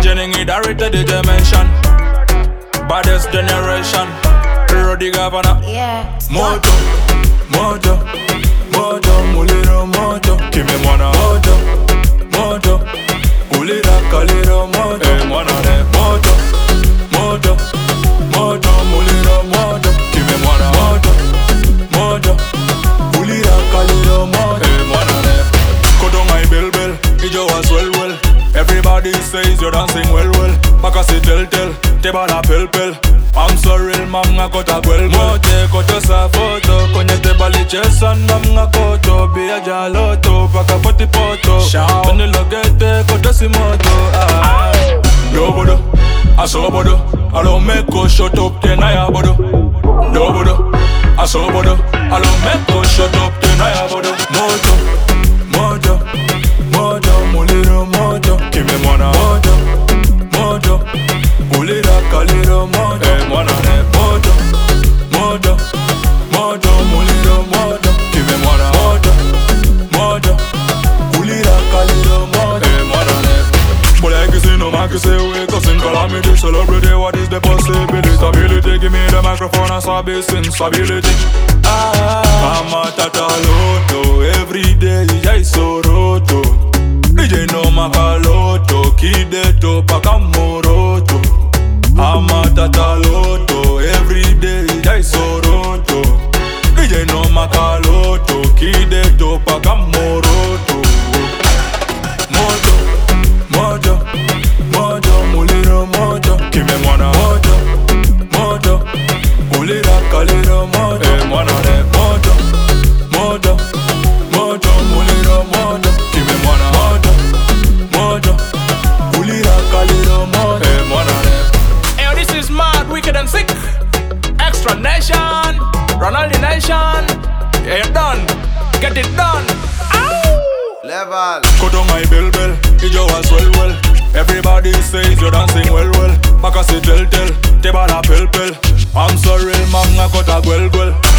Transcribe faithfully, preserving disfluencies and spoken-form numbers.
Jenny director the dimension. Baddest generation. Roddy Governor. Yeah. Moto, moto, moto, muliro moto. Kimi mwana moto, moto, ulira kaliro moto. Eh mwana ne moto, moto, moto, muliro moto. Kimi mwana moto, moto, ulira kaliro moto. Eh mwana ne. Kodo my bell bell, ijo was well well. Everybody says you're dancing well well. Baka si tell tell, teba na pel pel. I'm sorry, mama kota gwel mote koto sa photo konye te bali chesan mama koto biya jaloto paka poti poto tani logete koto si moto ah. Dobodo, asobodo, I don't make go shut up then I abodo. Dobodo, asobodo, I don't make go shut up then I abodo. Moto, moto, moto, muliro moto, kimi mwana moto, moto, ulira kaliro moto. Mwana ne moto, moto, moto, muliro moto. Kimi mwana moto, moto, ulira kaliro moto. Eh mwana ne. But like you say no man can say we cousin calamity. Celebrity, what is the possibility? Ability, give me the microphone and sabi sensibility. Ah, I'm a tata loto. Every day I so roto. D J no makaloto. Kideto pakamoroto. I'm a tata loto, every day I soroto. D J no makaloto, kideto pakamoroto. Moto, moto, moto, muliro moto. Kimi mwana moto, moto, ulira kaliro moto. Eh mwana ne moto, moto, moto, muliro moto. Kimi mwana moto, moto, ulira kaliro moto. Eh mwana ne. This is mad, wicked and sick. Extra nation, Ronaldo nation. Yeah, you're done. Get it done. Ow! Level. Kodo my bell bell, ijo was well well. Everybody says you're dancing well well. Baka si tell tell, teba na pel pel. I'm sorry, mama kota gwel gwel.